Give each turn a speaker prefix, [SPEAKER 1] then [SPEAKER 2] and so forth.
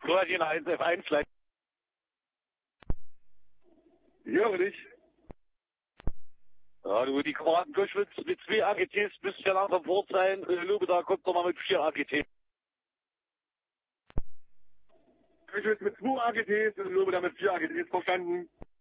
[SPEAKER 1] Kroatien 1 F1 Flight.
[SPEAKER 2] Ich höre dich.
[SPEAKER 1] Ja, du, die Kroaten Koschwitz mit 2 AGTs müsste ja langsam fort sein. Lubeda kommt doch mal mit 4 AGTs.
[SPEAKER 2] Koschwitz mit 2 AGTs und Lubeda mit 4 AGTs, verstanden.